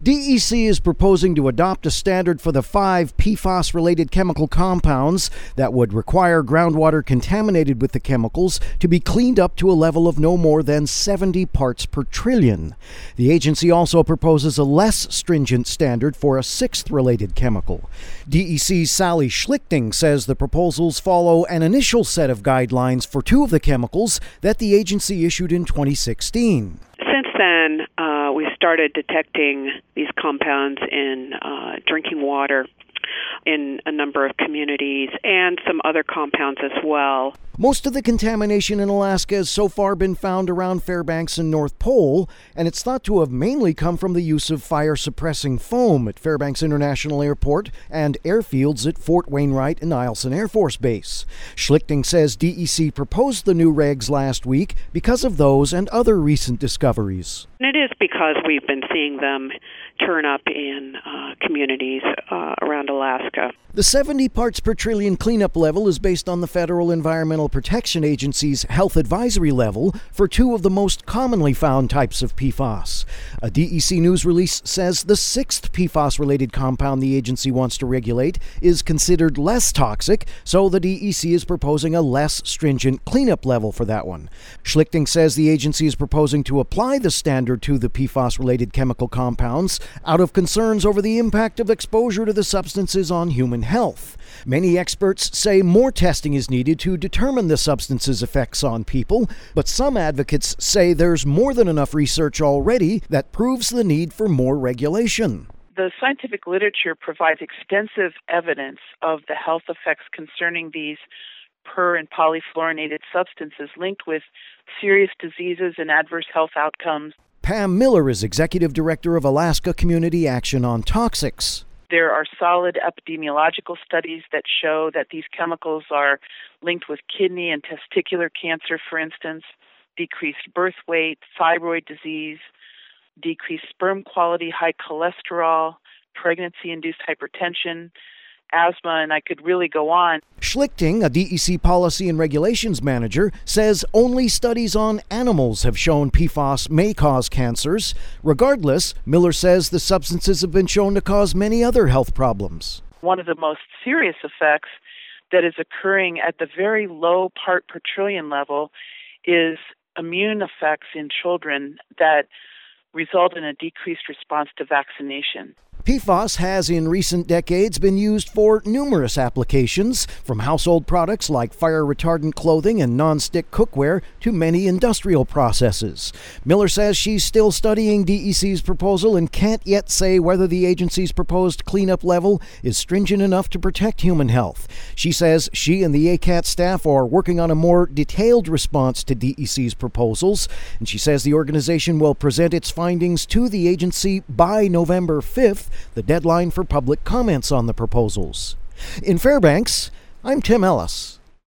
DEC is proposing to adopt a standard for the 5 PFAS-related chemical compounds that would require groundwater contaminated with the chemicals to be cleaned up to a level of no more than 70 parts per trillion. The agency also proposes a less stringent standard for a 6th related chemical. DEC's Sally Schlichting says the proposals follow an initial set of guidelines for 2 of the chemicals that the agency issued in 2016. Since then, we started detecting these compounds in drinking water in a number of communities and some other compounds as well. Most of the contamination in Alaska has so far been found around Fairbanks and North Pole, and it's thought to have mainly come from the use of fire-suppressing foam at Fairbanks International Airport and airfields at Fort Wainwright and Eielson Air Force Base. Schlichting says DEC proposed the new regs last week because of those and other recent discoveries. And it is because we've been seeing them turn up in communities around Alaska. The 70 parts per trillion cleanup level is based on the Federal Environmental Protection Agency's health advisory level for 2 of the most commonly found types of PFAS. A DEC news release says the 6th PFAS-related compound the agency wants to regulate is considered less toxic, so the DEC is proposing a less stringent cleanup level for that one. Schlichting says the agency is proposing to apply the standard to the PFAS-related chemical compounds out of concerns over the impact of exposure to the substances on human health. Many experts say more testing is needed to determine the substance's effects on people, but some advocates say there's more than enough research already that proves the need for more regulation. The scientific literature provides extensive evidence of the health effects concerning these per and polyfluorinated substances linked with serious diseases and adverse health outcomes. Pam Miller is Executive Director of Alaska Community Action on Toxics. There are solid epidemiological studies that show that these chemicals are linked with kidney and testicular cancer, for instance, decreased birth weight, thyroid disease, decreased sperm quality, high cholesterol, pregnancy-induced hypertension, asthma, and I could really go on. Schlichting, a DEC policy and regulations manager, says only studies on animals have shown PFAS may cause cancers. Regardless, Miller says the substances have been shown to cause many other health problems. One of the most serious effects that is occurring at the very low part per trillion level is immune effects in children that result in a decreased response to vaccination. PFAS has in recent decades been used for numerous applications, from household products like fire-retardant clothing and non-stick cookware to many industrial processes. Miller says she's still studying DEC's proposal and can't yet say whether the agency's proposed cleanup level is stringent enough to protect human health. She says she and the ACAT staff are working on a more detailed response to DEC's proposals, and she says the organization will present its findings to the agency by November 5th, the deadline for public comments on the proposals. In Fairbanks, I'm Tim Ellis.